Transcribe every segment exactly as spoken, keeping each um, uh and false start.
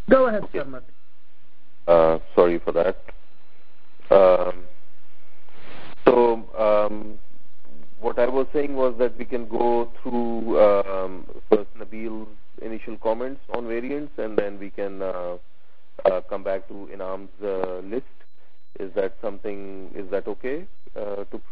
Go ahead, Sarmad. Uh, sorry for that. Um, so, um, what I was saying was that we can go through um, first Nabil's initial comments on variants, and then we can uh, uh, come back to Inam's uh, list. Is that something? Is that okay? Uh, to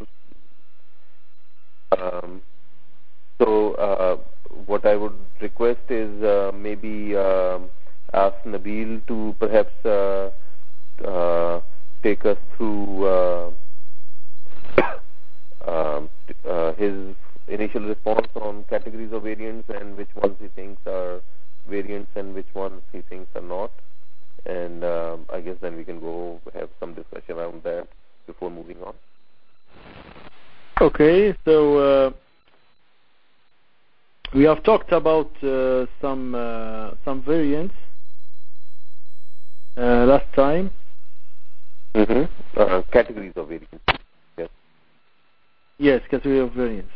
um, so, uh, what I would request is uh, maybe uh, ask Nabil to perhaps uh, uh, take us through uh, um, uh, his initial response on categories of variants and which ones he thinks are variants and which ones he thinks are not. And um, I guess then we can go have some discussion around that before moving on. Okay, so uh, we have talked about uh, some uh, some variants uh, last time. Mm-hmm. Uh, categories of variants. Yes. Yes, category of variants.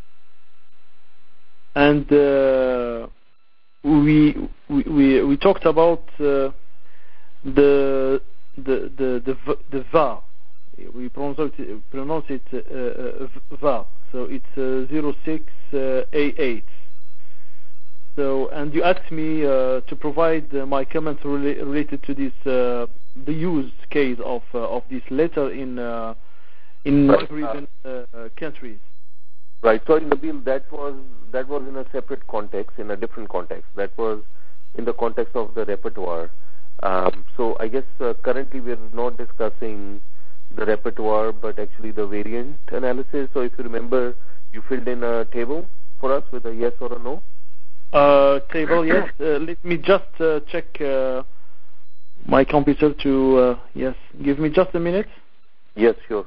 And uh, we, we we we talked about uh, the the the the the V A. We pronounce it, pronounce it uh, uh, V A. So it's uh, zero six A eight. So, and you asked me uh, to provide uh, my comments rela- related to this uh, the used case of uh, of this letter in uh, in Right. Maghrebian uh, countries. Right. Sorry, Nabil, that was that was in a separate context, in a different context. That was in the context of the repertoire. Um, so I guess uh, currently we're not discussing the repertoire, but actually the variant analysis. So if you remember, you filled in a table for us with a yes or a no. Uh, table, yes. Uh, let me just uh, check uh, my computer to, uh, yes, give me just a minute. Yes, sure.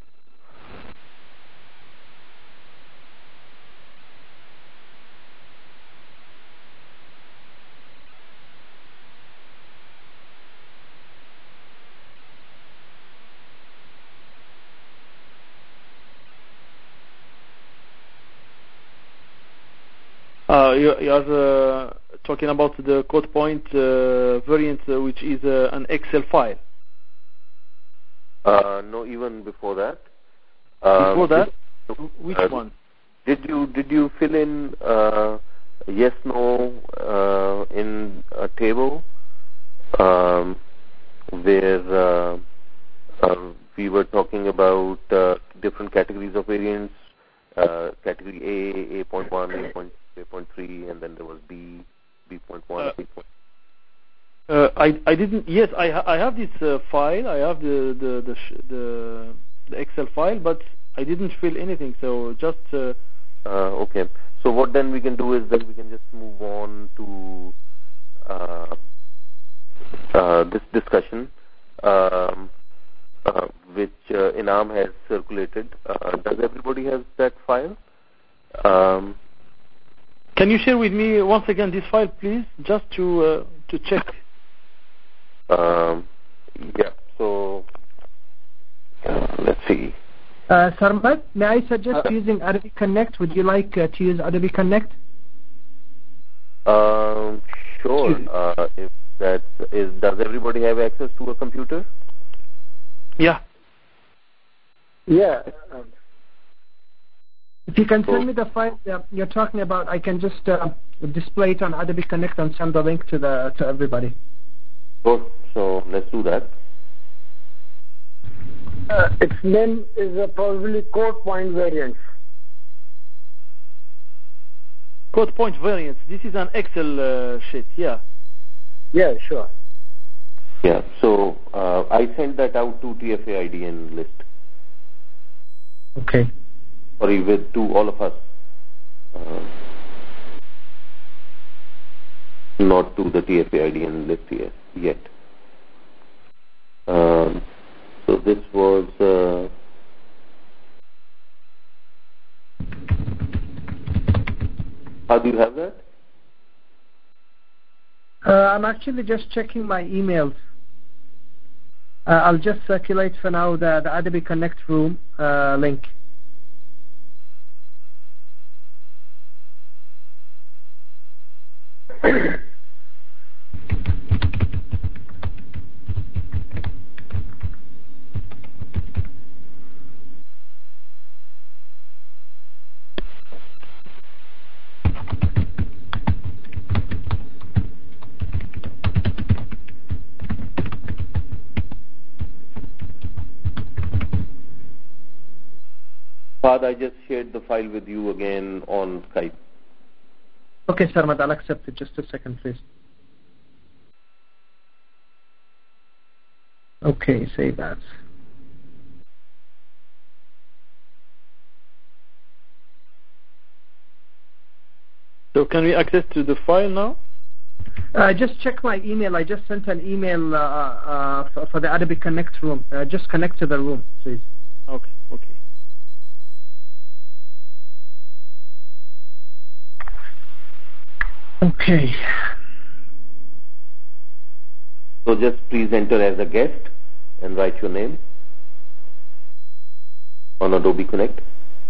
Uh, you, you are uh, talking about the code point uh, variant, uh, which is uh, an Excel file. Uh, no, even before that. Um, Before that, did, which uh, one? Did you did you fill in uh, yes no uh, in a table um, where uh, uh, we were talking about uh, different categories of variants? Uh, category A, A point one, A point A point three, and then there was B, B point one, Uh, B point. Uh, I I didn't. Yes, I ha- I have this uh, file. I have the the the, sh- the the Excel file, but I didn't fill anything. So just. Uh, Uh, okay. So what then we can do is that we can just move on to uh, uh, this discussion. Um, Uh, which uh, Inam has circulated. Uh, does everybody have that file? Um, Can you share with me once again this file, please, just to uh, to check? Um, yeah. So uh, let's see. Uh, Sarmad, may I suggest uh, using Adobe Connect? Would you like uh, to use Adobe Connect? Um, sure. Uh, if that is, does everybody have access to a computer? Yeah. Yeah. If you can send me the file that you're talking about, I can just uh, display it on Adobe Connect and send the link to the to everybody. Good. So let's do that. Uh, its name is uh, probably code point variants. Code point variants. This is an Excel uh, sheet. Yeah. Yeah, sure. Yeah. So uh, I sent that out to T F A I D N list. Okay. Sorry, with to all of us. Uh, not to the T F A I D N list yet. yet. Um, so this was. Uh, how do you have that? Uh, I'm actually just checking my emails. Uh, I'll just circulate for now the, the Adobe Connect room uh, link. Fahd, I just shared the file with you again on Skype. Okay, Sarmad, I'll accept it. Just a second, please. Okay, save as. So can we access to the file now? Uh, just check my email. I just sent an email uh, uh, for, for the Adobe Connect room. Uh, just connect to the room, please. Okay, okay. Okay. So just please enter as a guest and write your name on Adobe Connect.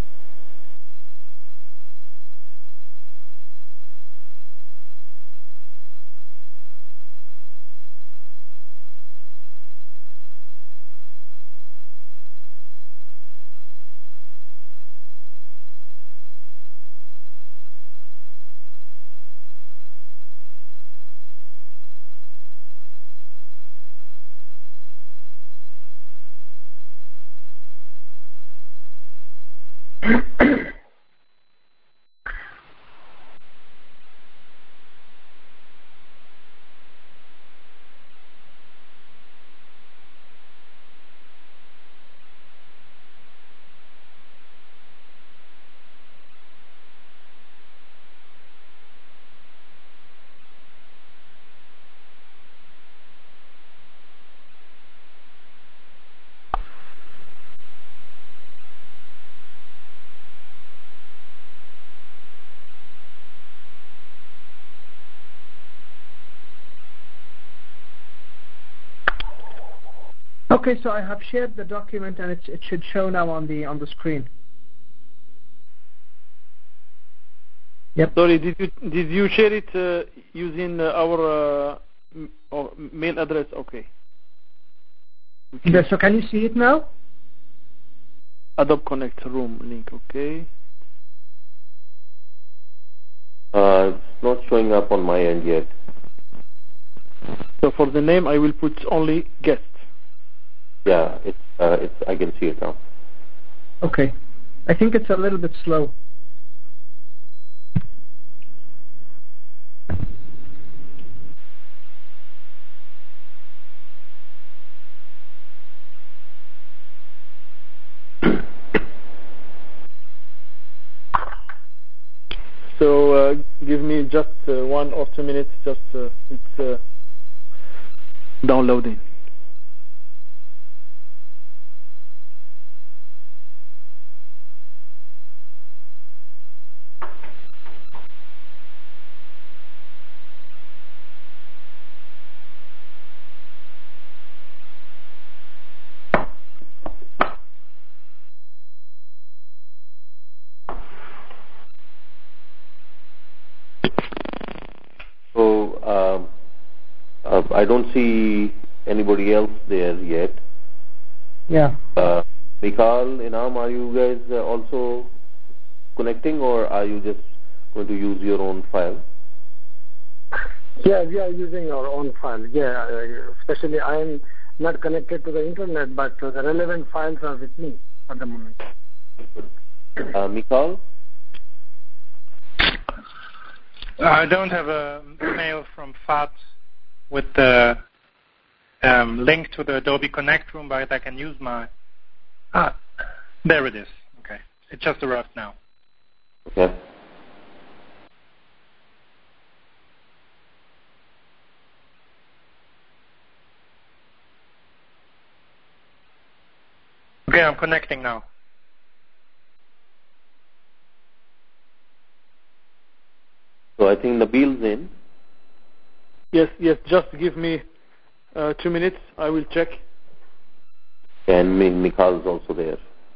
Okay, so I have shared the document, and it, it should show now on the on the screen. Yep. Sorry, did you did you share it uh, using uh, our uh, m- or mail address? Okay. okay. Yeah, so can you see it now? Adobe Connect room link. Okay. Uh, it's not showing up on my end yet. So for the name, I will put only guest. Yeah, it's uh, it's. I can see it now. Okay. I think it's a little bit slow. So uh, give me just uh, one or two minutes. Just uh, it's uh, downloading. So um, uh, I don't see anybody else there yet. Yeah. Uh, Mikhail, Inam, are you guys uh, also connecting, or are you just going to use your own file? Yeah, we are using our own file. Yeah, uh, especially I am not connected to the internet, but uh, the relevant files are with me at the moment. Uh, Mikhail? I don't have a mail from Fahd with the um, link to the Adobe Connect room, but I can use my... Ah, there it is. Okay. It just arrived now. Okay. Okay, I'm connecting now. So I think Nabil's in. Yes, yes. Just give me uh, two minutes. I will check. And Mikhail's also there.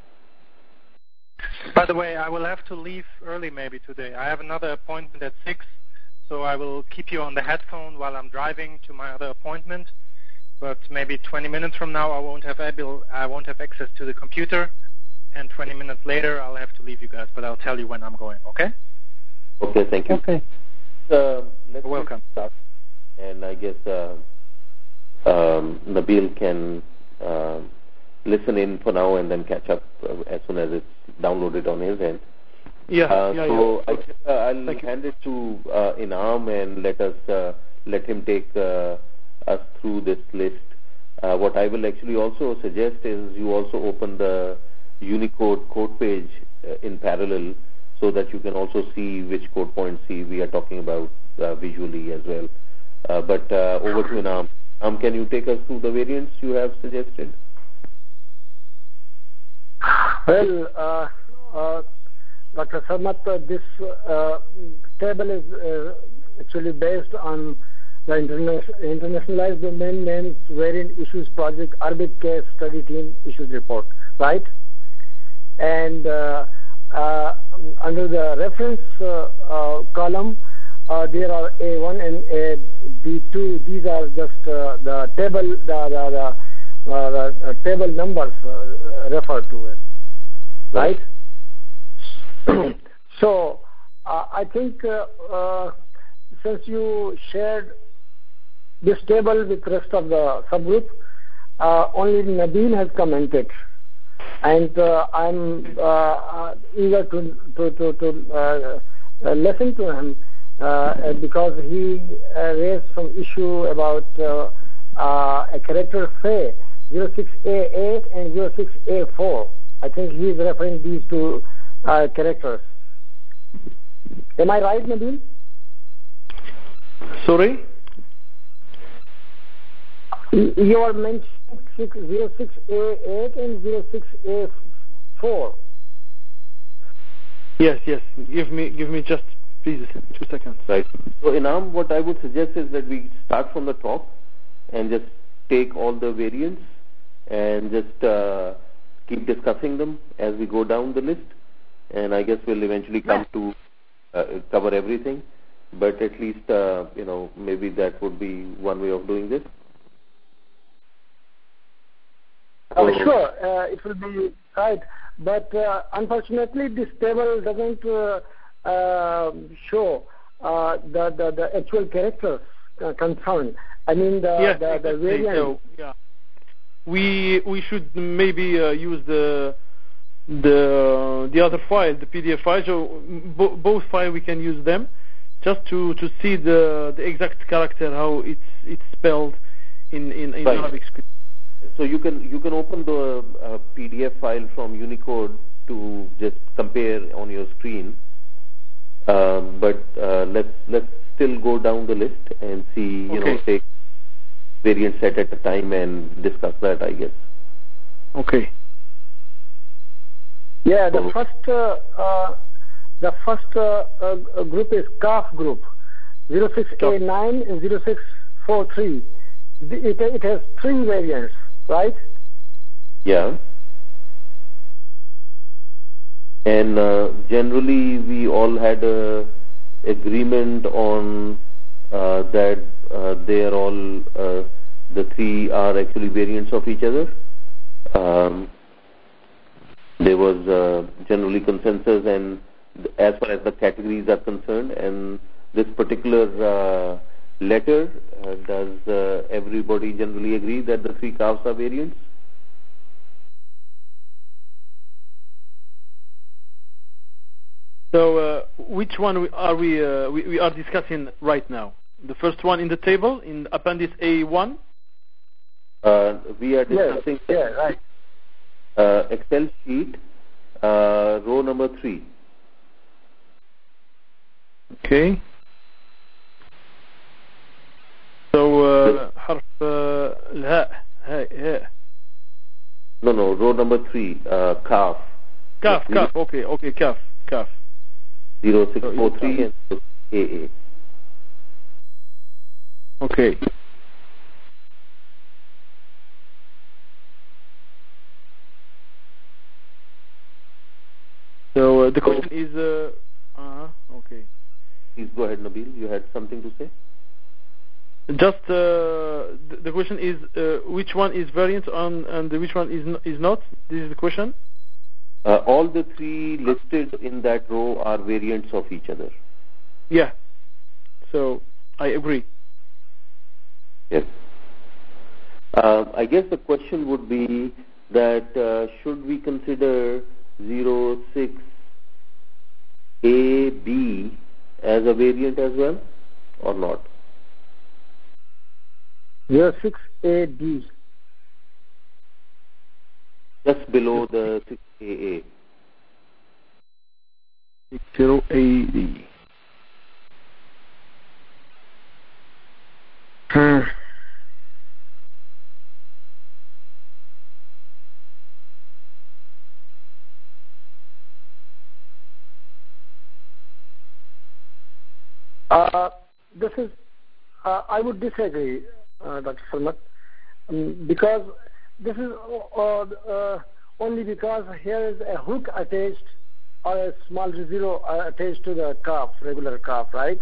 By the way, I will have to leave early maybe today. I have another appointment at six, so I will keep you on the headphone while I'm driving to my other appointment. But maybe twenty minutes from now, I won't have able, I won't have access to the computer, and twenty minutes later, I'll have to leave you guys. But I'll tell you when I'm going. Okay? Okay, thank you. Okay. Uh, let's You're welcome. start. And I guess uh, um, Nabil can uh, listen in for now and then catch up uh, as soon as it's downloaded on his end. Yeah, uh, yeah, so yeah. I guess, uh, I'll Thank hand it to uh, Inam and let us uh, let him take uh, us through this list. Uh, what I will actually also suggest is you also open the Unicode code page uh, in parallel, so that you can also see which code points we are talking about uh, visually as well. Uh, but uh, over to Inam. Um, can you take us through the variants you have suggested? Well, uh, uh, Doctor Sarmat, uh, this uh, table is uh, actually based on the interna- internationalized domain names variant issues project Arabic case study team issues report, right? And uh, uh, under the reference uh, uh, column, uh, there are A one and A B two. These are just uh, the table, the, the, the, uh, the uh, table numbers uh, referred to as, right? So uh, I think uh, uh, since you shared this table with rest of the subgroup, uh, only Nabil has commented, and uh, I'm uh, eager to to to, to uh, uh, listen to him uh, because he uh, raised some issue about uh, uh, a character say zero six A eight and zero six A four. I think he is referring these two uh, characters. Am I right, Nabil? Sorry? You are mentioning zero six A eight and zero six A four. Yes, yes. Give me, give me just, please, two seconds. Right. So, Inam, what I would suggest is that we start from the top and just take all the variants and just uh, keep discussing them as we go down the list. And I guess we'll eventually come to uh, cover everything. But at least, uh, you know, maybe that would be one way of doing this. Oh, sure, uh, it will be right. But uh, unfortunately, this table doesn't uh, uh, show uh, the, the the actual characters uh, concerned. I mean, the Yes, the, the exactly. variant. So, yeah. We we should maybe uh, use the the the other file, the P D F file. So bo- both files we can use them, just to, to see the the exact character, how it's it's spelled in in, in right. Arabic script. So you can you can open the uh, P D F file from Unicode to just compare on your screen. Um, but uh, let's let's still go down the list and see, you Okay. know, take variant set at a time and discuss that, I guess. Okay. Yeah, the So, first uh, uh, the first uh, uh, group is C A F group, zero six A nine and zero six four three. It, it has three variants, right? yeah. And uh, generally, we all had a agreement on uh, that uh, they are all uh, the three are actually variants of each other. Um, there was uh, generally consensus, and as far as the categories are concerned, and this particular uh, letter, uh, does uh, everybody generally agree that the three calves are variants? So uh, which one are we, uh, we we are discussing right now? The first one in the table in Appendix A one. Uh, we are discussing yes, yeah, right. uh, Excel sheet, uh, row number three. Okay. So uh, حرف uh, الهاء هاء هاء. No, no, row number three, uh, calf. Kaf, kaf. Okay, okay, kaf, kaf. zero six four three and A A. Okay. So uh, the question is, uh, uh okay. Please go ahead, Nabil. You had something to say? Just uh, the, the question is, uh, which one is variant on, and which one is n- is not? This is the question. Uh, all the three listed in that row are variants of each other. Yeah. So I agree. Yes. Uh, I guess the question would be, that uh, should we consider zero six A B as a variant as well or not? zero six A D. Just below the six A A. zero A D. Hmm. Uh, this is, uh, I would disagree, uh, Doctor Salmat, um, because this is uh, uh, only because here is a hook attached or a small zero uh, attached to the calf, regular calf, right?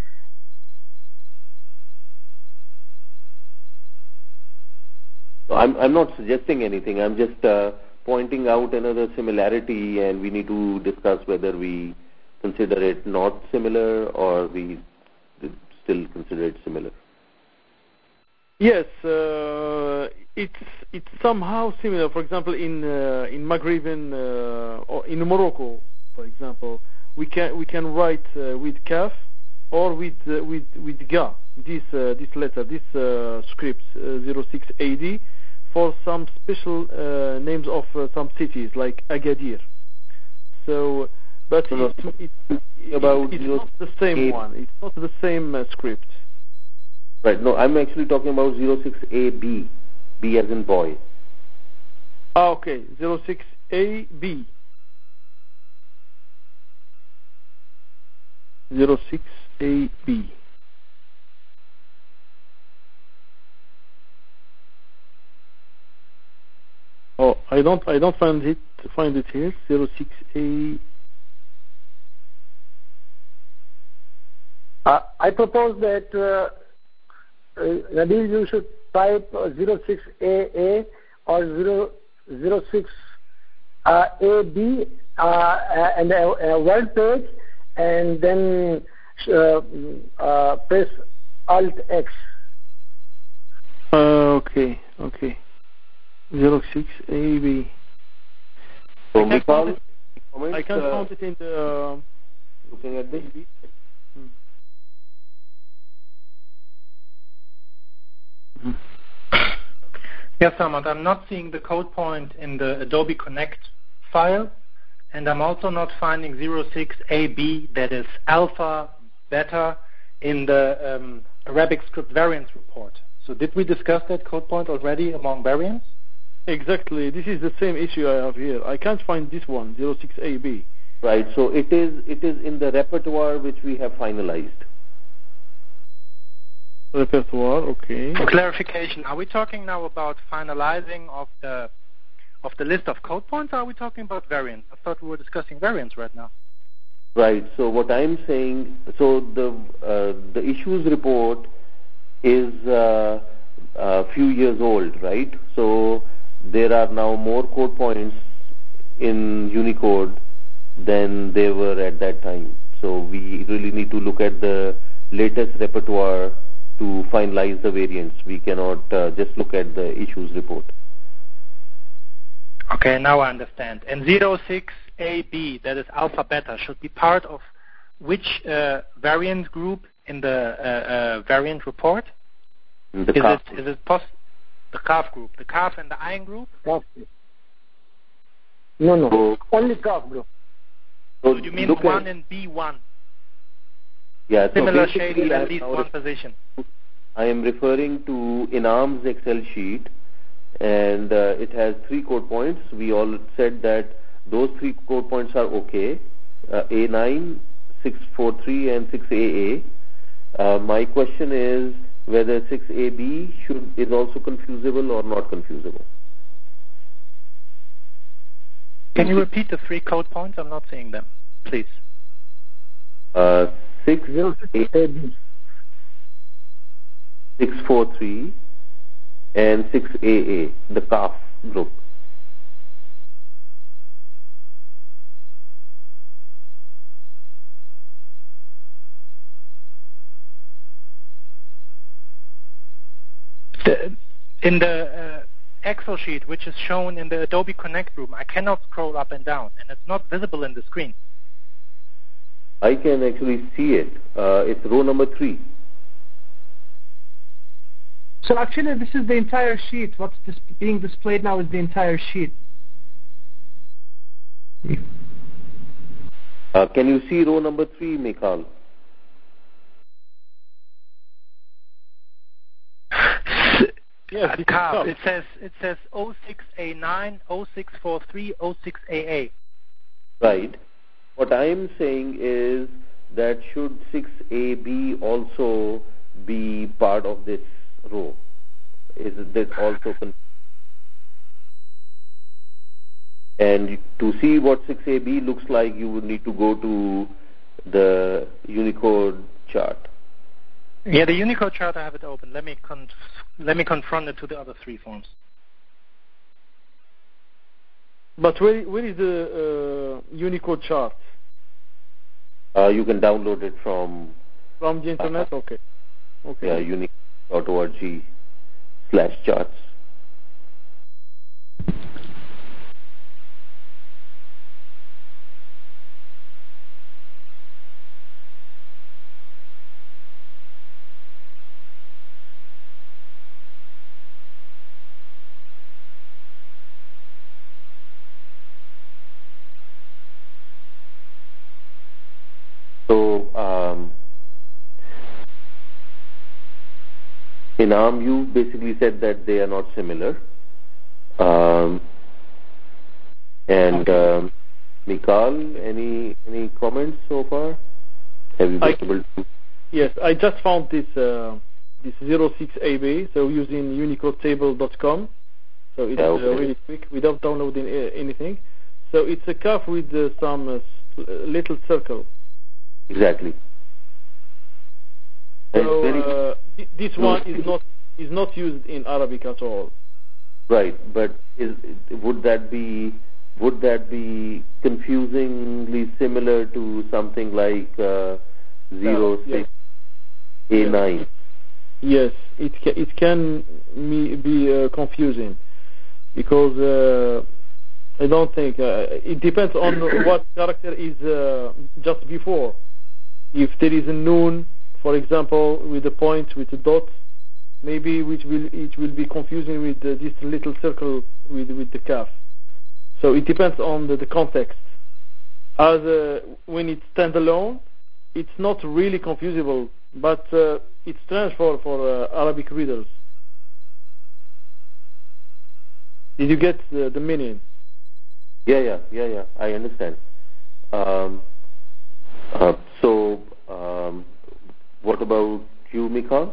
I'm, I'm not suggesting anything. I'm just uh, pointing out another similarity, and we need to discuss whether we consider it not similar or we still consider it similar. Yes, uh, it's it's somehow similar. For example, in uh, in Maghrebian uh, or in Morocco, for example, we can we can write uh, with kaf or with uh, with with ga this uh, this letter, this uh, script uh, zero six A D for some special uh, names of uh, some cities like Agadir. So, but No, no. it's, it's, About it's not the same eight. one. It's not the same uh, script. Right. No, I'm actually talking about zero six A B. B as in boy. Ah, okay. zero six A B. zero six A B. Oh, I don't I don't find it find it here. zero six A. Uh, I propose that uh, uh, Nabil, you should type uh, zero six A A or zero zero six uh, A B uh, and a, a word page, and then uh, uh, press Alt X. Uh, okay, okay. zero six A B. So I can Mikhail, count it, comments, I can uh, count it in the. looking at this. Hmm. Hmm. Yes, Ahmad, I'm not seeing the code point in the Adobe Connect file, and I'm also not finding zero six A B, that is alpha, beta, in the um, Arabic script variance report. So did we discuss that code point already among variants? Exactly. This is the same issue I have here. I can't find this one, zero six A B. Right. So it is it is in the repertoire which we have finalized. Repertoire, okay. For clarification, are we talking now about finalizing of the of the list of code points, or are we talking about variants? I thought we were discussing variants right now. Right. So what I'm saying, so the uh, the issues report is uh, a few years old, right? So there are now more code points in Unicode than there were at that time. So we really need to look at the latest repertoire to finalize the variants. We cannot uh, just look at the issues report. Okay, now I understand. And zero six A B, that is alpha beta, should be part of which uh, variant group in the uh, uh, variant report? The is, calf. it, is it poss- the calf group? The calf and the iron group? Calf. No, no, So, only calf group. so So you mean look one at, and B one? yeah, so Similar basically shading, I'm at least one position. I am referring to Inam's Excel sheet, and uh, it has three code points. We all said that those three code points are okay, uh, A nine, six forty-three, and six A A. Uh, my question is whether six A B should, is also confusable or not confusable. Can you repeat the three code points? I'm not seeing them, please. Uh, six A B. six forty-three and six A A, the C A F group. The, in the uh, Excel sheet which is shown in the Adobe Connect room, I cannot scroll up and down, and it's not visible in the screen. I can actually see it. Uh, it's row number three. So actually, this is the entire sheet. What's dis- being displayed now is the entire sheet. Uh, can you see row number three, Michal? Yes, uh, it says it says oh six A nine, oh six forty-three, oh six A A. Right. What I am saying is that should six A B also be part of this row? Is this also con- and to see what six A B looks like, you would need to go to the Unicode chart. Yeah, the Unicode chart, I have it open. Let me con- let me confront it to the other three forms. But where, where is the uh, Unicode chart? Uh, you can download it from From the internet? Uh, okay. Okay. Yeah, unicode dot org slash charts. So, um, in ARM, you basically said that they are not similar. Um, and okay. um, Michal, any any comments so far? Have you been I, able to? Yes, I just found this uh, this zero six A B, so using unicode table dot com. So it's Yeah, okay. uh, really quick without downloading anything. So it's a cuff with uh, some uh, little circle. Exactly. So uh, th- this one is not is not used in Arabic at all. Right, but is would that be would that be confusingly similar to something like uh, zero yes. six A nine? Yes. Yes, it ca- it can be uh, confusing because uh, I don't think uh, it depends on what character is uh, just before. If there is a noon, for example, with a point with a dot, maybe which will it will be confusing with uh, this little circle with with the calf. So it depends on the, the context. As uh, when it's standalone, it's not really confusable, but uh, it's strange for for uh, Arabic readers. Did you get the, the meaning? Yeah, yeah, yeah, yeah. I understand. Um, uh, so, um, what about you, Michal?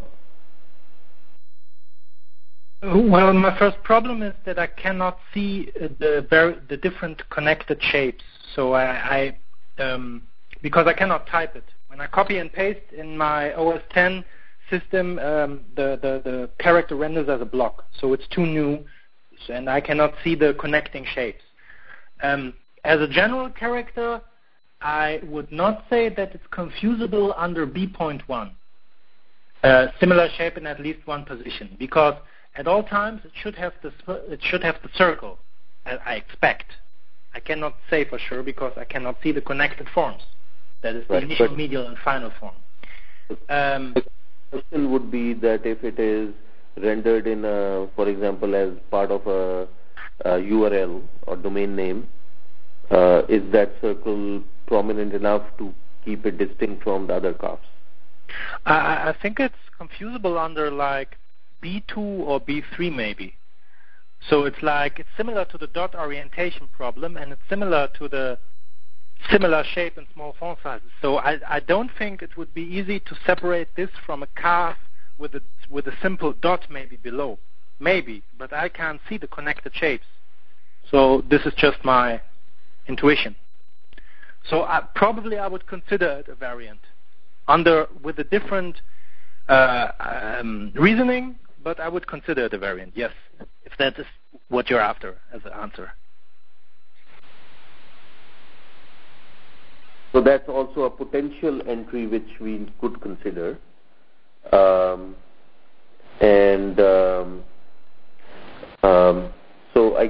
Well, my first problem is that I cannot see the very, the different connected shapes. So I, I um, because I cannot type it. When I copy and paste in my O S ten system, um, the, the, the character renders as a block. So it's too new, and I cannot see the connecting shapes. Um, as a general character, I would not say that it's confusable under B point one. Uh, similar shape in at least one position, because at all times it should have the it should have the circle. I, I expect. I cannot say for sure because I cannot see the connected forms. That is the Right, initial, medial, and final form. Um, the question would be that if it is rendered in, a, for example, as part of a, a U R L or domain name, uh, is that circle prominent enough to keep it distinct from the other calves? I, I think it's confusable under like B two or B three maybe. So it's like it's similar to the dot orientation problem, and it's similar to the similar shape and small font sizes. So I, I don't think it would be easy to separate this from a calf with a with a simple dot maybe below. Maybe, but I can't see the connected shapes. So this is just my intuition. So I, probably I would consider it a variant under with a different uh, um, reasoning, but I would consider it a variant, yes, if that is what you're after as an answer. So that's also a potential entry which we could consider. Um, and um, um,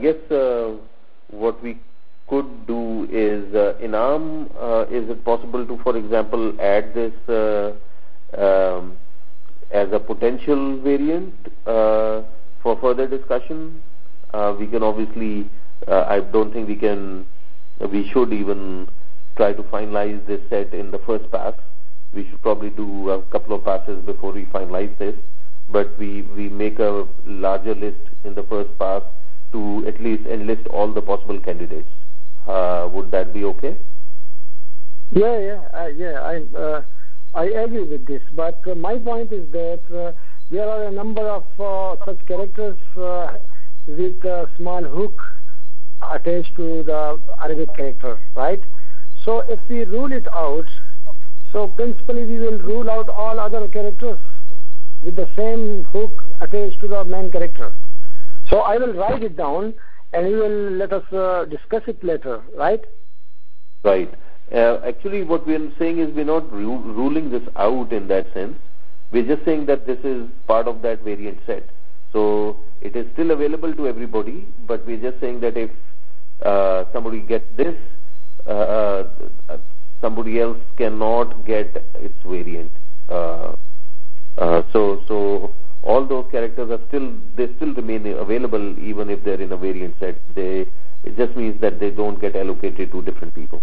guess uh, what we could do is, uh, in ARM, uh, is it possible to, for example, add this uh, um, as a potential variant uh, for further discussion? Uh, we can obviously, uh, I don't think we can, we should even try to finalize this set in the first pass. We should probably do a couple of passes before we finalize this, but we, we make a larger list in the first pass to at least enlist all the possible candidates. Uh, would that be okay? Yeah, yeah, uh, yeah. I uh, I agree with this, but uh, my point is that uh, there are a number of uh, such characters uh, with a small hook attached to the Arabic character, right? So if we rule it out, so principally we will rule out all other characters with the same hook attached to the main character. So I will write it down and you will let us uh, discuss it later, right? Right. Uh, actually, what we're saying is we're not ru- ruling this out in that sense. We're just saying that this is part of that variant set. So it is still available to everybody, but we're just saying that if uh, somebody gets this, uh, uh, somebody else cannot get its variant. Uh, uh, so, so all those characters are still, they still remain available even if they're in a variant set. They, it just means that they don't get allocated to different people.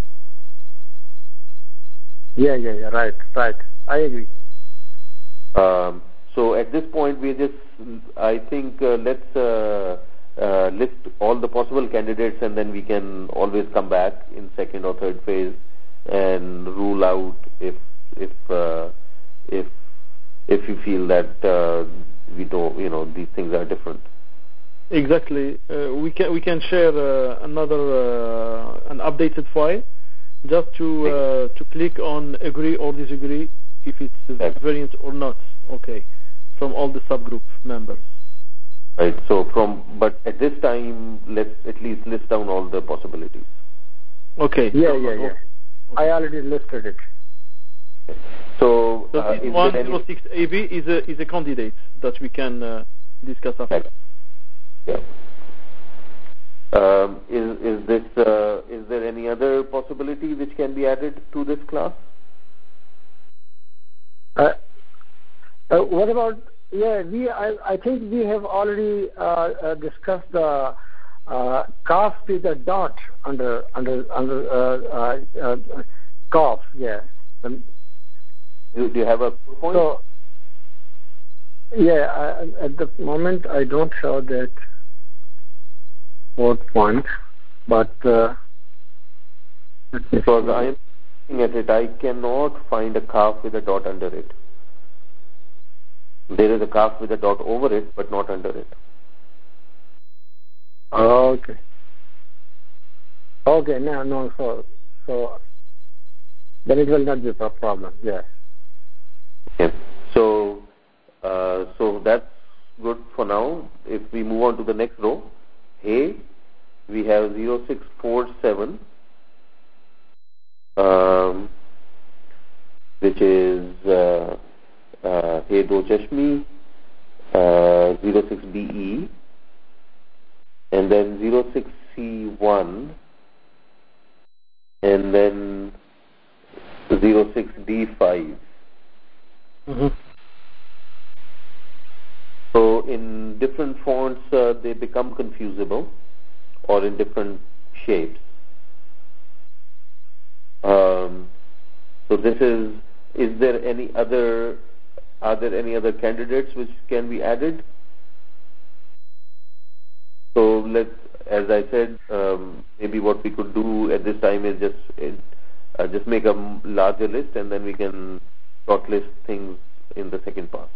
Yeah, yeah, yeah, right, right. I agree. Um, so at this point, we just, I think, uh, let's uh, uh, list all the possible candidates, and then we can always come back in second or third phase and rule out if if uh, if if you feel that uh, we don't, you know, these things are different. Exactly. Uh, we can we can share uh, another uh, an updated file just to uh, to click on agree or disagree if it's a variant or not. Okay, from all the subgroup members. Right. So from but at this time, let's at least list down all the possibilities. Okay. Yeah, yeah, yeah. Okay. I already listed it. So, so uh, this one oh six A B is a is a candidate that we can uh, discuss after. Right. Yeah. Um, is is this uh, is there any other possibility which can be added to this class? Uh, uh, what about yeah? We I, I think we have already uh, uh, discussed the uh, calf with a dot under under under uh, uh, uh, calf. Yeah. Um, do, do you have a point? So yeah, I, at the moment I don't have that fourth point, but uh, because I am looking at it, I cannot find a calf with a dot under it. There is a calf with a dot over it, but not under it. Okay. Okay. No, no. So, so then it will not be a problem. Yeah. Okay. So, uh, so that's good for now. If we move on to the next row, hey, we have zero six four seven, um, which is uh, uh, Hey Do Chashmi, uh, zero six B E, and then zero six C one, and then zero six D five. Mm-hmm. So in different fonts, uh, they become confusable, or in different shapes. Um, so this is, is there any other, are there any other candidates which can be added? So let's, as I said, um, maybe what we could do at this time is just uh, just make a larger list, and then we can shortlist things in the second pass.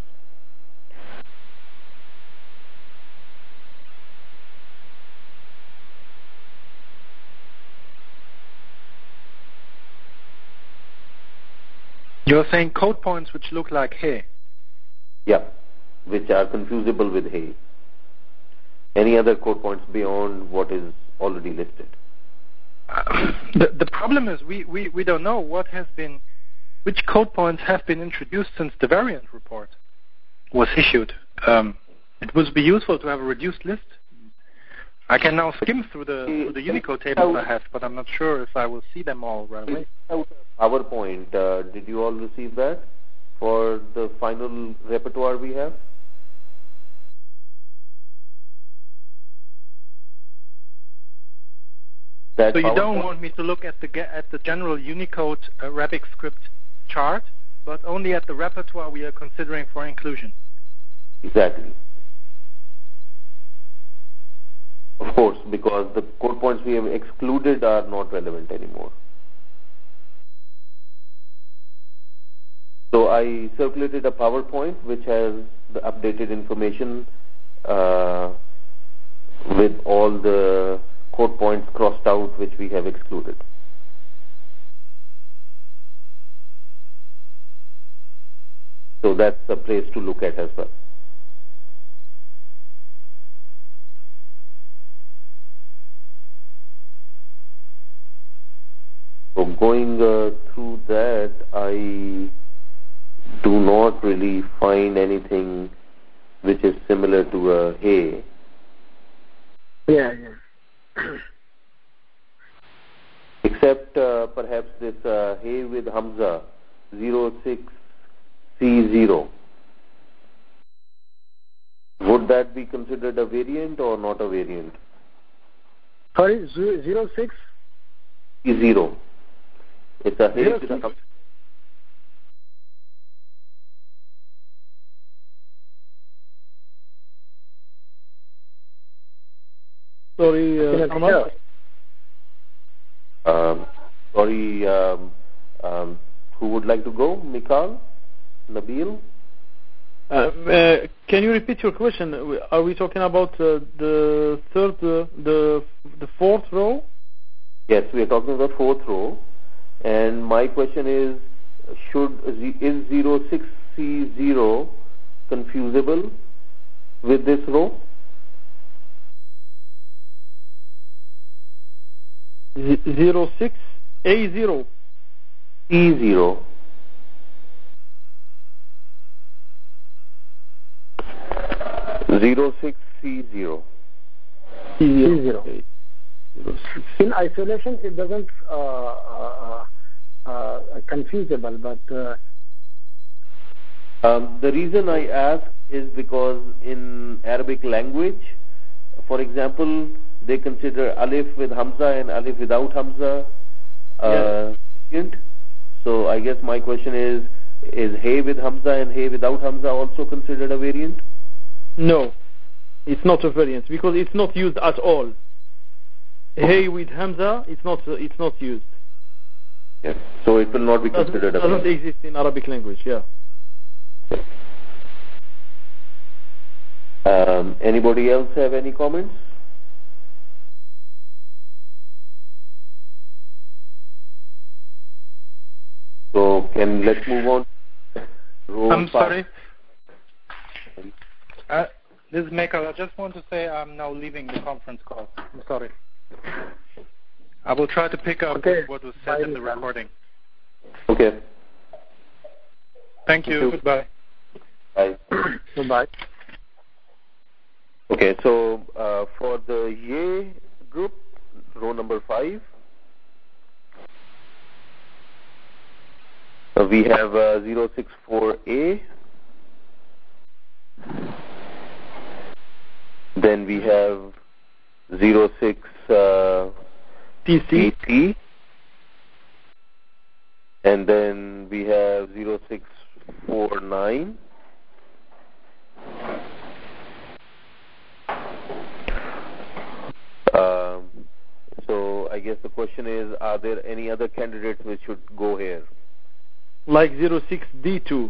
You're saying code points which look like hey. Yeah, which are confusable with hey. Any other code points beyond what is already listed? Uh, the, the problem is we, we, we don't know what has been, which code points have been introduced since the variant report was issued. Um, it would be useful to have a reduced list I can now skim through the through the Unicode tables I have, but I'm not sure if I will see them all right away. PowerPoint, uh, did you all receive that for the final repertoire we have? That so you PowerPoint? don't want me to look at the at the general Unicode Arabic script chart, but only at the repertoire we are considering for inclusion. Exactly. Of course, because the code points we have excluded are not relevant anymore. So I circulated a PowerPoint which has the updated information uh, with all the code points crossed out which we have excluded. So that's a place to look at as well. So going uh, through that, I do not really find anything which is similar to a hey. Yeah, yeah. Except uh, perhaps this uh, hey with Hamza zero six C zero. Would that be considered a variant or not a variant? Sorry, zero six? C zero. It's a hey with a Hamza. Sorry, uh, Ahmad? Um, sorry, um, um, who would like to go? Mikal? Nabil? Uh, uh, can you repeat your question? Are we talking about uh, the third, uh, the the fourth row? Yes, we are talking about fourth row. And my question is, should is zero six C zero confusable with this row? Zero six A zero. C zero. Zero six C zero. C zero. Okay. In isolation, it doesn't uh, uh, uh, confusable, but uh, um, the reason I ask is because in Arabic language, for example, they consider alif with Hamza and alif without Hamza uh, yes. So I guess my question is, is hey with Hamza and hey without Hamza also considered a variant? No, it's not a variant because it's not used at all. Hey with Hamza, it's not it's not used. Yes. So it will not be doesn't, considered a variant. variant. Doesn't exist in Arabic language, yeah. Um, anybody else have any comments? So can let's move on. Row I'm five. sorry. Uh, this is Michael. I just want to say I'm now leaving the conference call. I'm sorry. I will try to pick up okay. what was said Bye, in the recording. Okay. Thank you. you. Goodbye. Bye. Goodbye. Okay, so uh, for the Ye group, row number five, uh, we have uh, zero six four A. Then we have zero six uh, T C. And then we have zero six four nine. Um, so I guess the question is, are there any other candidates which should go here? Like zero six D two.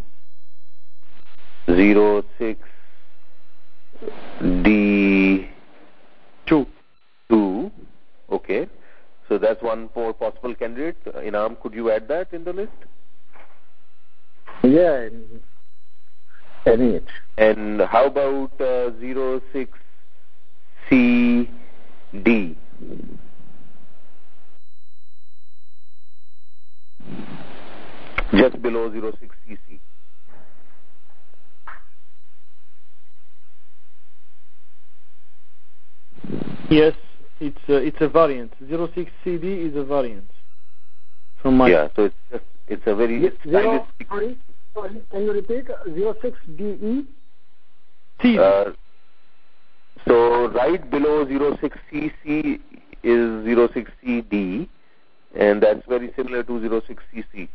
zero six D two. two. Okay. So that's one more possible candidate. Inam, could you add that in the list? Yeah, adding it. And how about uh, zero six C D? Just below zero six C C. Yes, it's a, it's a variant. zero six C D is a variant from my. Yeah, so it's just, it's a very Zero, stylistic. sorry, sorry, can you repeat? zero six D E? C D. Uh, so right below zero six C C is zero six C D, and that's very similar to zero six C C.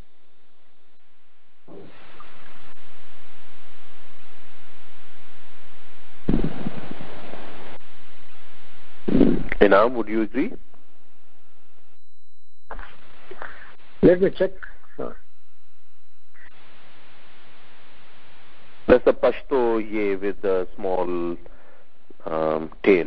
Enam, would you agree? Let me check. Sir. That's the Pashto ye with the small um, tail.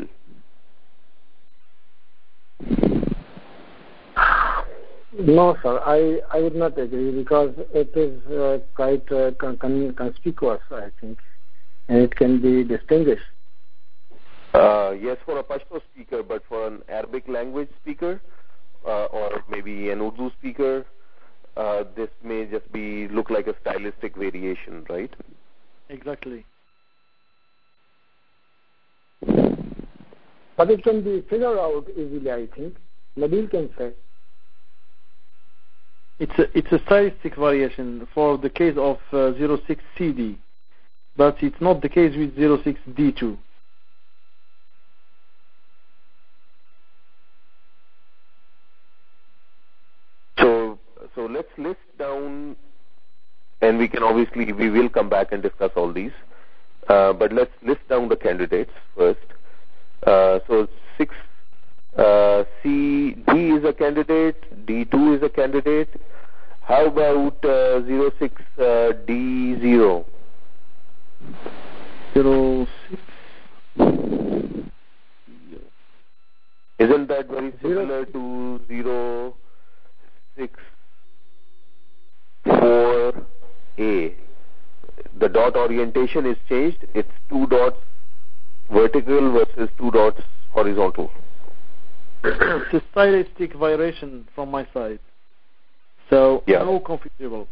No, sir. I, I would not agree because it is uh, quite uh, con- con- conspicuous, I think, and it can be distinguished. Uh, yes, for a Pashto speaker, but for an Arabic language speaker uh, or maybe an Urdu speaker, uh, this may just be look like a stylistic variation, right? Exactly. But it can be figured out easily, I think. Nabil can say. It's a, it's a stylistic variation for the case of uh, zero six C D, but it's not the case with zero six D two. So, so let's list down, and we can obviously, we will come back and discuss all these, uh, but let's list down the candidates first. Uh, so six uh, C D is a candidate, D two is a candidate. How about uh, zero six uh, D zero? zero six. Isn't that very similar to zero six four A? The dot orientation is changed. It's two dots vertical versus two dots horizontal. It's a stylistic variation from my side. So, yeah. no confusable.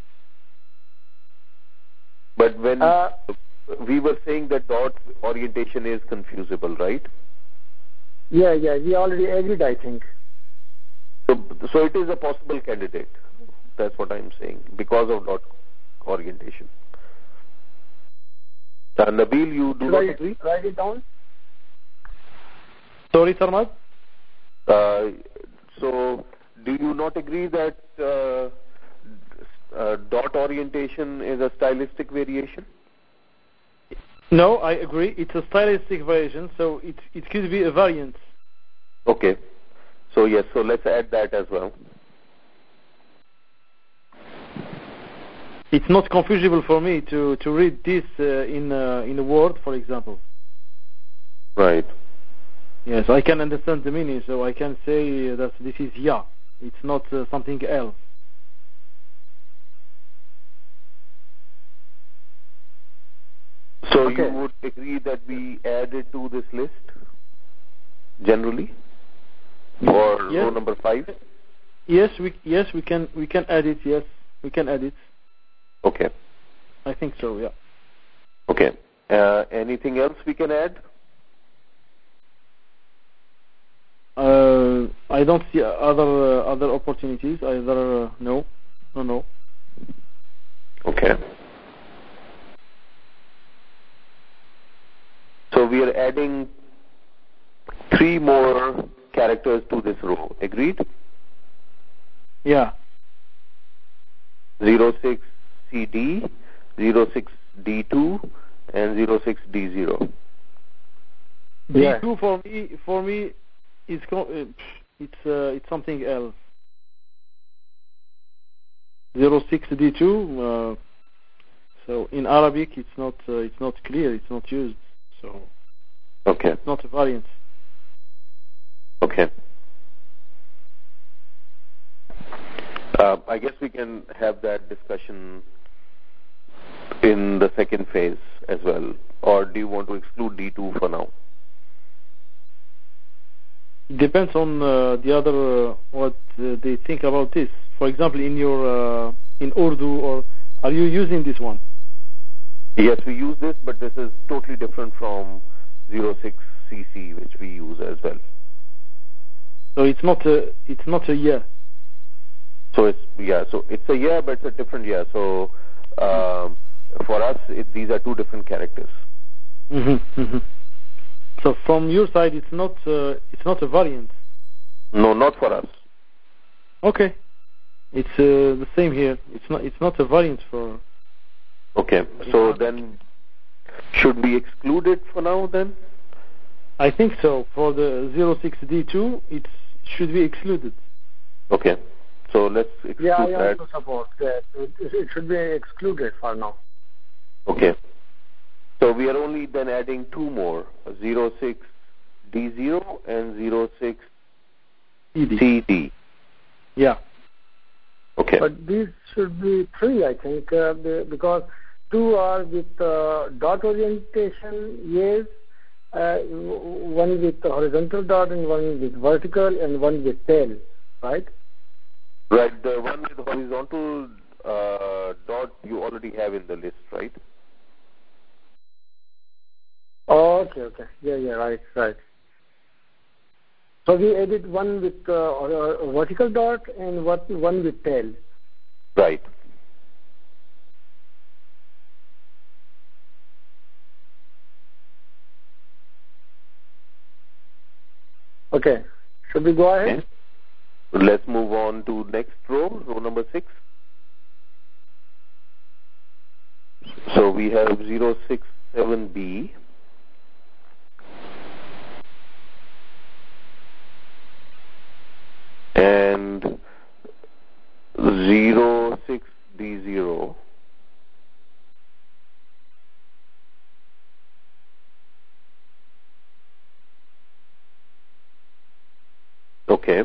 But when Uh, we were saying that dot orientation is confusable, right? Yeah, yeah, we already agreed, I think. So, so it is a possible candidate. That's what I'm saying, because of dot orientation. Uh, Nabil, you do Should not I agree? write it down? Sorry, Sarmad? Uh, so, do you not agree that uh, uh, dot orientation is a stylistic variation? No, I agree. It's a stylistic variation, so it it could be a variant. Okay. So yes, so let's add that as well. It's not confusable for me to, to read this uh, in uh, in a word, for example. Right. Yes, I can understand the meaning, so I can say that this is ya. It's not uh, something else. So Okay. you would agree that we add it to this list, generally, for yes. row number five? Yes, we yes we can we can add it. Yes, we can add it. Okay. I think so. Yeah. Okay. Uh, anything else we can add? Uh, I don't see other uh, other opportunities. Either uh, no, no, no. Okay. So we are adding three more characters to this row. Agreed? Yeah. zero six C D, zero six D two, and zero six D zero. Yeah. D two for me for me is co- uh, it's uh, it's something else. zero six D two. Uh, so in Arabic, it's not uh, it's not clear. It's not used. So Okay. it's not a variant. Okay. Uh, I guess we can have that discussion in the second phase as well. Or do you want to exclude D two for now? It depends on uh, the other uh, what uh, they think about this. For example, in your uh, in Urdu, or are you using this one? Yes, we use this, but this is totally different from zero six C C, which we use as well. So it's not a it's not a year. So it's yeah. So it's a year, but it's a different year. So um, for us, it, these are two different characters. Mm-hmm, mm-hmm. So from your side, it's not uh, it's not a variant. No, not for us. Okay, it's uh, the same here. It's not it's not a variant for. Okay, so then should we exclude it for now then? I think so. For the zero six D two, it should be excluded. Okay, so let's exclude Yeah, I that. also support that. It, it should be excluded for now. Okay. So we are only then adding two more, zero six D zero and zero six C D. Yeah. Okay. But these should be three, I think, uh, because two are with uh, dot orientation, yes, uh, one with horizontal dot and one with vertical and one with tail, right? Right. The one with horizontal uh, dot you already have in the list, right? Oh, okay, okay. Yeah, yeah, right, right. So we added one with uh, a vertical dot and one with tail. Right. Okay. Should we go ahead? Okay. Let's move on to next row, row number six. So we have zero six seven B. And zero six D zero. Okay.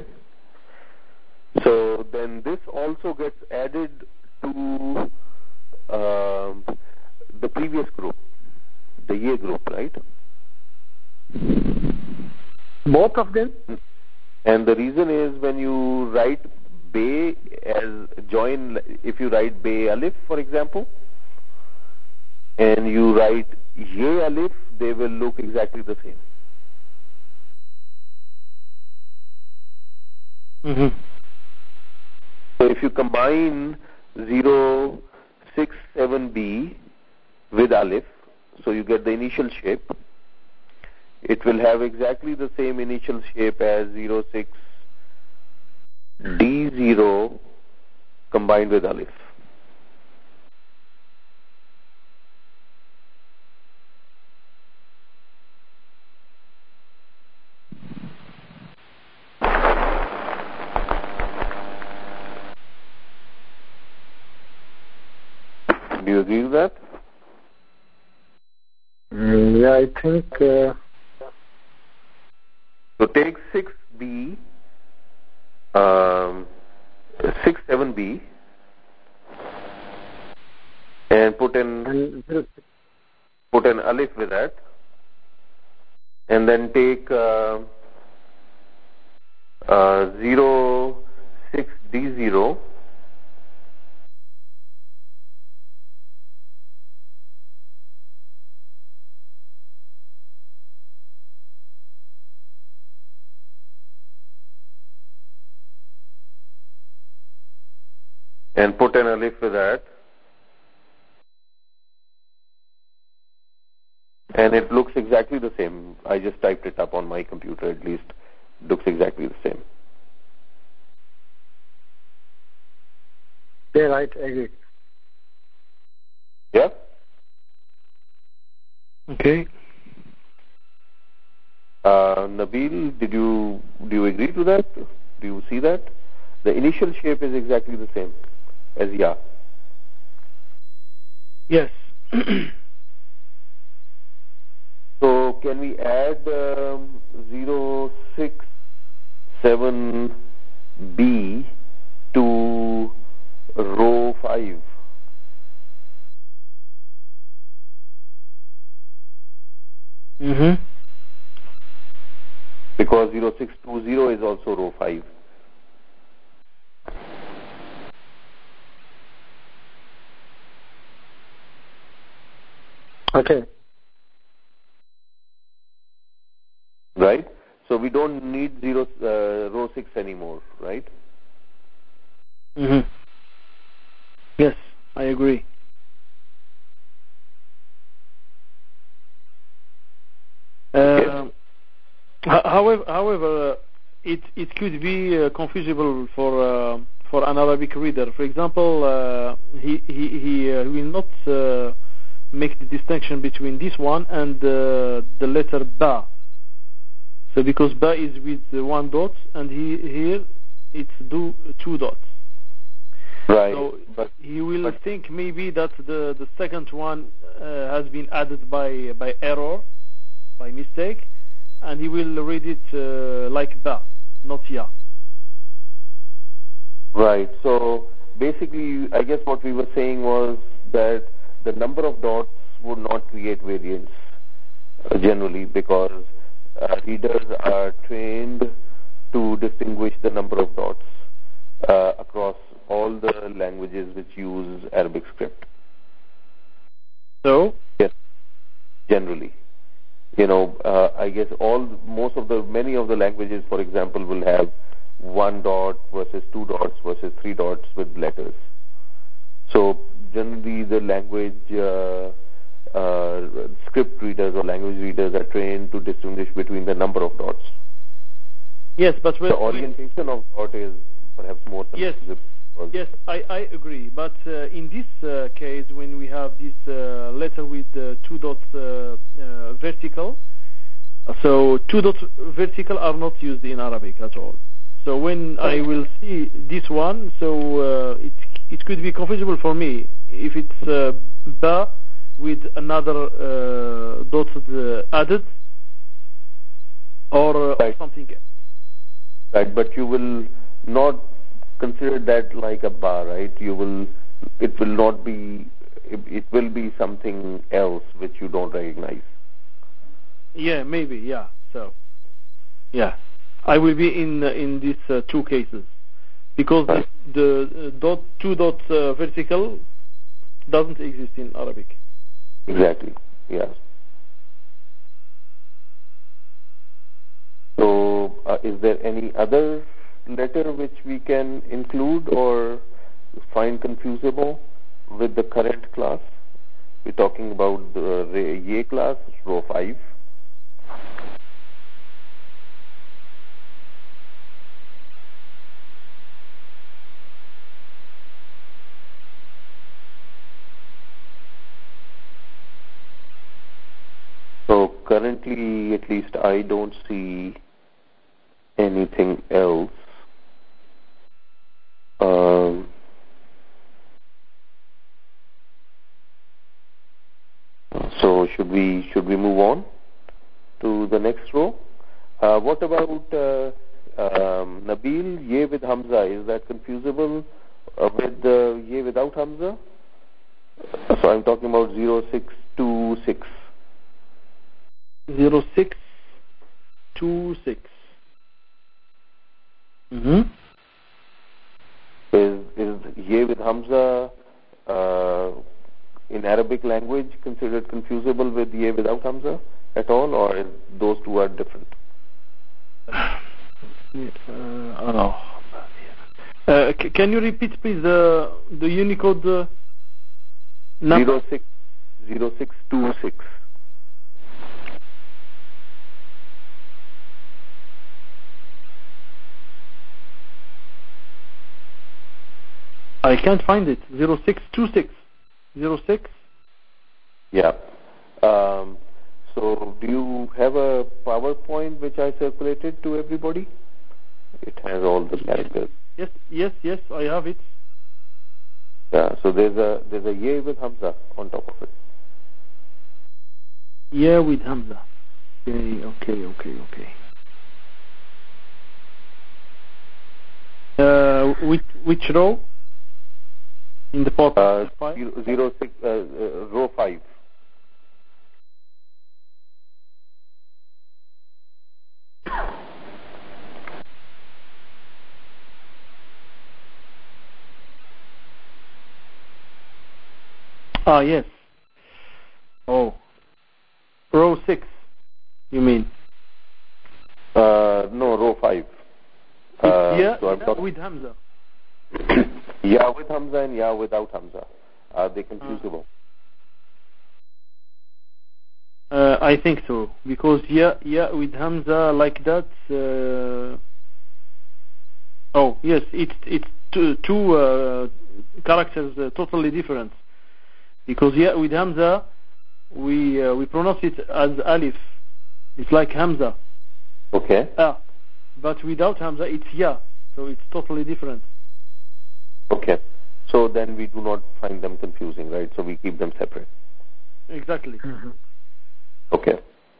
So then this also gets added to um, the previous group, the year group, right? Both of them? And the reason is when you write Bay as join, if you write Bay Alif, for example, and you write Ye Alif, they will look exactly the same. Mm-hmm. So if you combine zero six seven B with Alif, so you get the initial shape, it will have exactly the same initial shape as zero six D zero combined with Alif. Do you agree with that? Mm, yeah, I think. Uh, so take six B, um, six seven B, and put in put an Alif with that, and then take uh, uh, zero six D zero. And put an Alif with that, and it looks exactly the same. I just typed it up on my computer, at least it looks exactly the same. Yeah, right, I agree. Yeah? Okay. Uh, Nabil, did you do you agree to that? Do you see that? The initial shape is exactly the same as Ya. Yes. So can we add um, zero six seven B to row five? Mm-hmm. Because zero six two zero is also row five. Okay. right? So we don't need zero, uh, row six anymore, right? Mm-hmm. Yes, I agree. Okay. Um, h- however, however, uh, it it could be uh, confusable for uh, for an Arabic reader. For example, uh, he he he uh, will not uh, make the distinction between this one and uh, the letter ba. So because ba is with one dot, and he, here it's do two dots. Right. So but, he will but, think maybe that the the second one uh, has been added by by error, by mistake, and he will read it uh, like ba, not ya. right. So basically, I guess what we were saying was that the number of dots would not create variance uh, generally, because uh, readers are trained to distinguish the number of dots uh, across all the languages which use Arabic script. So Yes, generally. You know, uh, I guess all, most of the, many of the languages, for example, will have one dot versus two dots versus three dots with letters. So generally the language uh, uh, script readers or language readers are trained to distinguish between the number of dots. yes, but when, The orientation of dot is perhaps more yes, confusing. yes, I, I agree. But uh, in this uh, case, when we have this uh, letter with uh, two dots uh, uh, vertical, so two dots vertical are not used in Arabic at all. So when I will see this one, so uh, it it could be confusable for me if it's uh, ba with another uh, dot uh, added or, uh, or Right. something else. Right, but you will not consider that like a bar, right? You will, it will not be, it, it will be something else which you don't recognize. Yeah, maybe. Yeah. So yeah, I will be in uh, in these uh, two cases because Right. this, the uh, dot two dot uh, vertical doesn't exist in Arabic. Exactly. Yeah. So, uh, is there any other letter which we can include or find confusable with the current class? We're talking about the Ye class, row five. So currently, at least I don't see anything else. Um, so should we should we move on to the next row? Uh, what about uh, um, Nabil, Ye with Hamza? Is that confusable uh, with uh, Ye without Hamza? So I'm talking about zero six two six. Zero six two six. Mm-hmm. Is is Ye with Hamza uh, in Arabic language considered confusable with Ye without Hamza at all, or is those two are different? Uh, oh. uh, c- can you repeat, please, the the Unicode uh, number? Zero six zero six two six. I can't find it. Zero six two six. Zero six. Yeah. Um, so do you have a PowerPoint which I circulated to everybody? It has all the characters. Yes, yes, yes. I have it. Yeah. So there's a there's a Ye with Hamza on top of it. Yeah, with Hamza. Okay, okay, okay, okay. Uh, which which row? In the part Uh, five. zero, zero six uh, uh, row five. Ah, yes. Oh, row six. You mean? Yeah, so I'm yeah talking with Hamza. yeah with Hamza and yeah without Hamza. Are they confusable? Uh, I think so, because yeah, yeah with Hamza like that. Uh, oh yes, it's it's two, two uh, characters uh, totally different. Because yeah with Hamza, we uh, we pronounce it as alif. It's like Hamza. Okay. Ah, but without Hamza, it's ya. So it's totally different. Okay. So then we do not find them confusing, right? So we keep them separate. Exactly. Mm-hmm. Okay.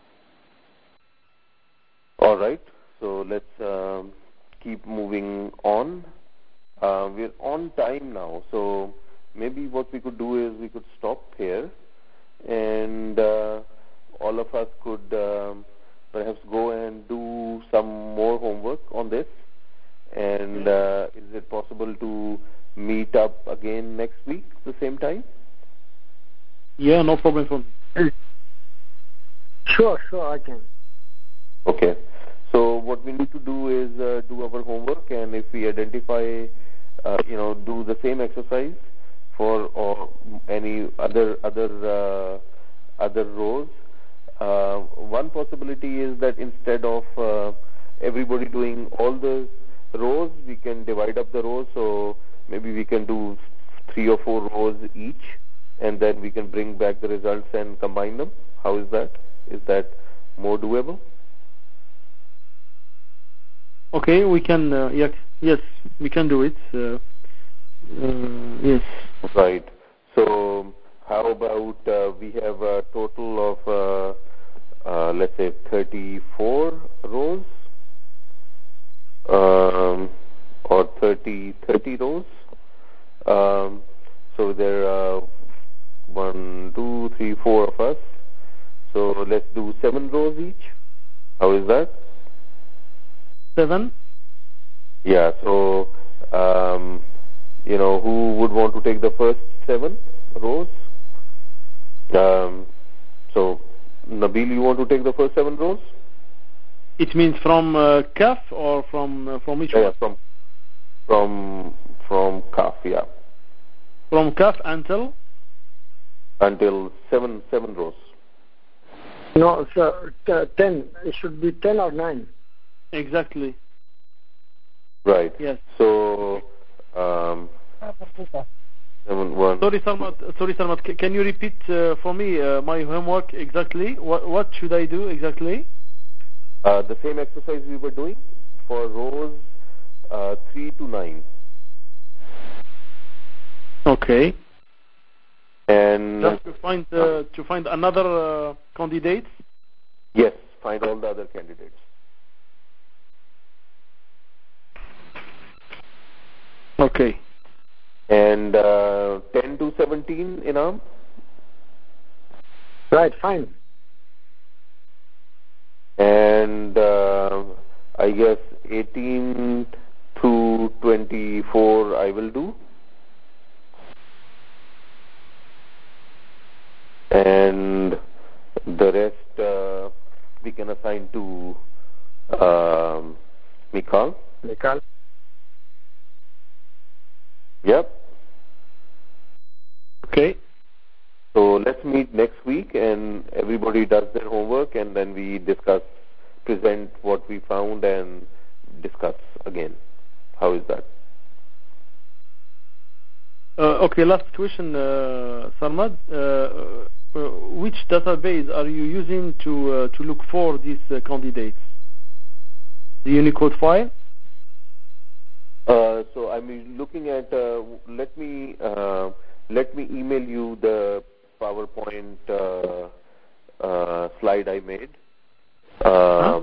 All right. So let's um, keep moving on. Uh, we're on time now, so maybe what we could do is we could stop here, and uh, all of us could um, perhaps go and do some more homework on this. And uh, is it possible to meet up again next week at the same time? Yeah, no problem for me. Sure, sure, I can. Okay. So what we need to do is uh, do our homework, and if we identify, uh, you know, do the same exercise for or any other other uh, other rows. Uh, one possibility is that instead of uh, everybody doing all the rows, we can divide up the rows. So maybe we can do three or four rows each, and then we can bring back the results and combine them. How is that? Is that more doable? Okay, we can. Uh, yes, yes, we can do it. Uh, uh, yes. Right. So how about uh, we have a total of uh, uh, let's say thirty-four rows, um, or thirty, thirty rows. Um, so there are one, two, three, four of us. So let's do seven rows each. How is that? Seven. Yeah. So um, you know, who would want to take the first seven rows? Um, so Nabil, you want to take the first seven rows? It means from uh, Kaf or from uh, from which Yeah, one? from from from Kaf, yeah. From Kaf until Until seven seven rows. No, sir, t- ten. It should be ten or nine. exactly. Right. Yes. So um, seven one. Sorry, Sarmat. Sorry, Sarmat. C- can you repeat uh, for me uh, my homework exactly? What what should I do exactly? Uh, the same exercise we were doing for rows uh, three to nine. Okay. And Just to find uh, to find another uh, candidate. yes, find all the other candidates. Okay. And uh, ten to seventeen, Inam? Right, fine. And uh, I guess eighteen to twenty-four I will do. And the rest uh, we can assign to um, Mikal. Mikal. Yep. Okay. So let's meet next week and everybody does their homework and then we discuss, present what we found and discuss again. How is that? Uh, okay, last question, uh, Sarmad. Uh, uh, which database are you using to uh, to look for these uh, candidates? The Unicode file? Uh, so I'm looking at. Uh, let me uh, let me email you the PowerPoint uh, uh, slide I made. Um, huh?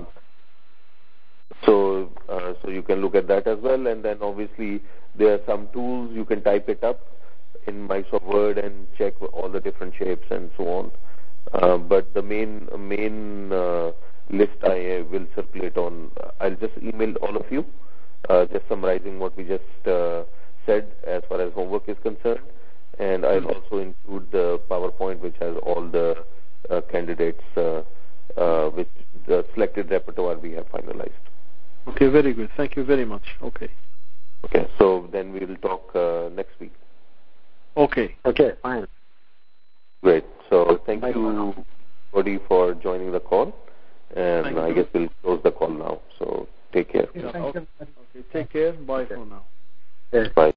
So uh, so you can look at that as well, and then obviously there are some tools you can type it up in Microsoft Word and check all the different shapes and so on. Uh, but the main main uh, list I will circulate on. I'll just email all of you, uh, just summarizing what we just uh, said as far as homework is concerned, and I'll mm-hmm. also include the PowerPoint which has all the uh, candidates, uh, uh, which the selected repertoire we have finalized. Okay, very good. Thank you very much. Okay. Okay, so then we will talk uh, next week. Okay. Okay, fine. Great. So thank Bye you, Cody, for joining the call. And Thank I you. guess we'll close the call now. So take care. Yeah, Thank okay. you. Okay, take care. Bye Okay. for now. Yes. Bye.